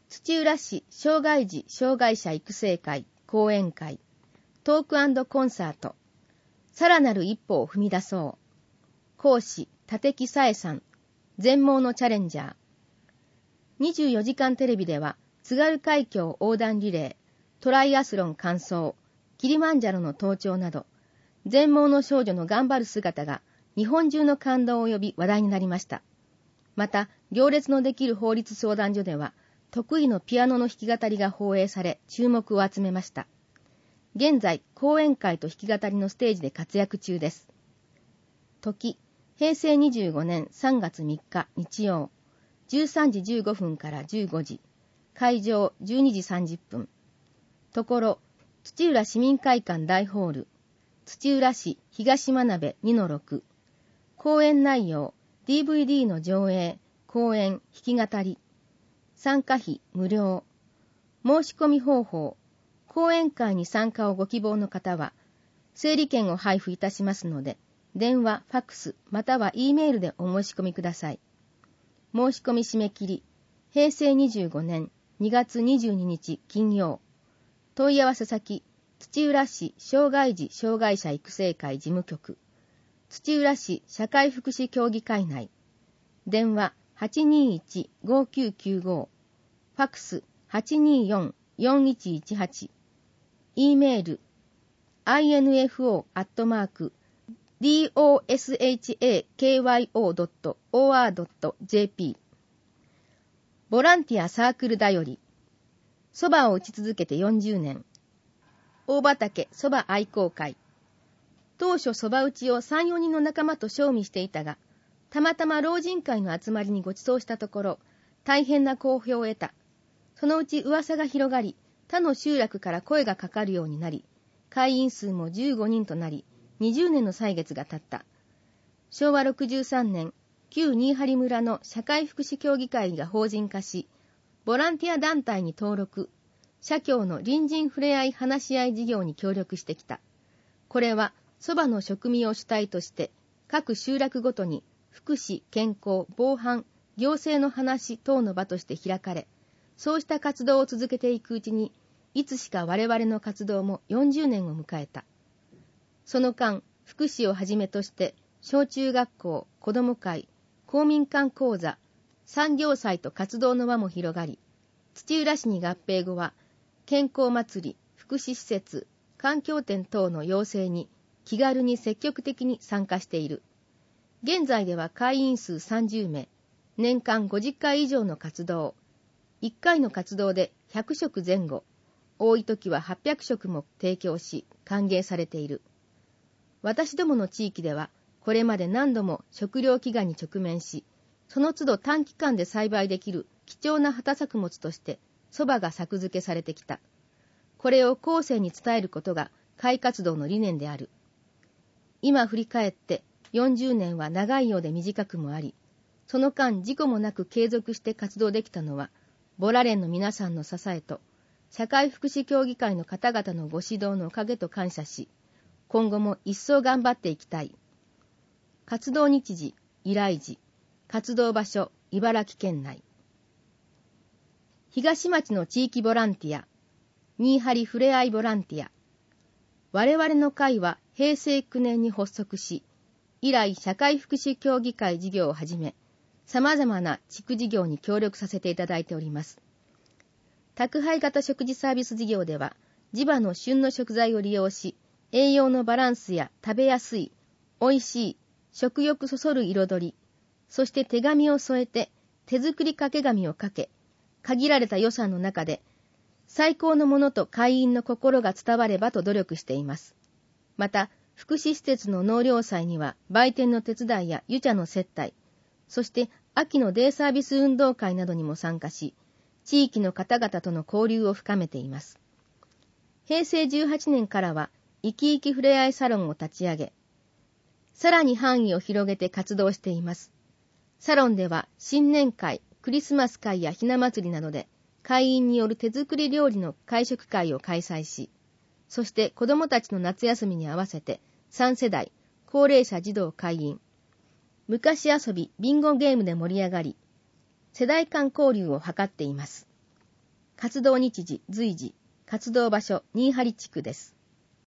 土浦市障害児障害者育成会講演会トーク&コンサートさらなる一歩を踏み出そう講師立木紗恵さん全盲のチャレンジャー24時間テレビでは津軽海峡横断リレートライアスロン完走キリマンジャロの登頂など全盲の少女の頑張る姿が日本中の感動を呼び話題になりました。また行列のできる法律相談所では得意のピアノの弾き語りが放映され注目を集めました。現在講演会と弾き語りのステージで活躍中です。時平成25年3月3日日曜13時15分から15時会場12時30分ところ土浦市民会館大ホール土浦市東真鍋 2-6 講演内容 DVD の上映講演弾き語り参加費無料申し込み方法講演会に参加をご希望の方は整理券を配布いたしますので電話、ファックスまたは E メールでお申し込みください。申し込み締め切り平成25年2月22日金曜問い合わせ先土浦市障害児障害者育成会事務局土浦市社会福祉協議会内電話 821-5995 ファックス 824-4118 E メール info@doshakyo.or.jp ボランティアサークルだよりそばを打ち続けて40年大畑そば愛好会当初そば打ちを 3,4 人の仲間と賞味していたがたまたま老人会の集まりにご馳走したところ大変な好評を得た。そのうち噂が広がり他の集落から声がかかるようになり会員数も15人となり20年の歳月が経った。昭和63年旧新張村の社会福祉協議会が法人化しボランティア団体に登録社協の隣人ふれあい話し合い事業に協力してきた。これはそばの食味を主体として各集落ごとに福祉、健康、防犯、行政の話等の場として開かれ、そうした活動を続けていくうちに、いつしか我々の活動も40年を迎えた。その間、福祉をはじめとして、小中学校、子ども会、公民館講座、産業祭と活動の輪も広がり、土浦市に合併後は、健康祭り、福祉施設、環境展等の要請に気軽に積極的に参加している。現在では会員数30名、年間50回以上の活動、1回の活動で100食前後、多い時は800食も提供し、歓迎されている。私どもの地域では、これまで何度も食糧飢餓に直面し、その都度短期間で栽培できる貴重な畑作物として、蕎麦が作付けされてきた。これを後世に伝えることが会活動の理念である。今振り返って、40年は長いようで短くもあり、その間事故もなく継続して活動できたのは、ボラ連の皆さんの支えと、社会福祉協議会の方々のご指導のおかげと感謝し、今後も一層頑張っていきたい。活動日時、依頼時、活動場所、茨城県内。東町の地域ボランティア、新張ふれあいボランティア。我々の会は平成9年に発足し、以来社会福祉協議会事業をはじめ、様々な地区事業に協力させていただいております。宅配型食事サービス事業では、地場の旬の食材を利用し、栄養のバランスや食べやすい、美味しい、食欲そそる彩り、そして手紙を添えて手作り掛け紙をかけ、限られた予算の中で、最高のものと会員の心が伝わればと努力しています。また、福祉施設の納涼祭には売店の手伝いや湯茶の接待、そして秋のデイサービス運動会などにも参加し、地域の方々との交流を深めています。平成18年からは、生き生きふれあいサロンを立ち上げ、さらに範囲を広げて活動しています。サロンでは新年会、クリスマス会やひな祭りなどで、会員による手作り料理の会食会を開催し、そして子どもたちの夏休みに合わせて3世代、高齢者児童会員、昔遊びビンゴゲームで盛り上がり、世代間交流を図っています。 活動日時、随時、活動場所、新張地区です。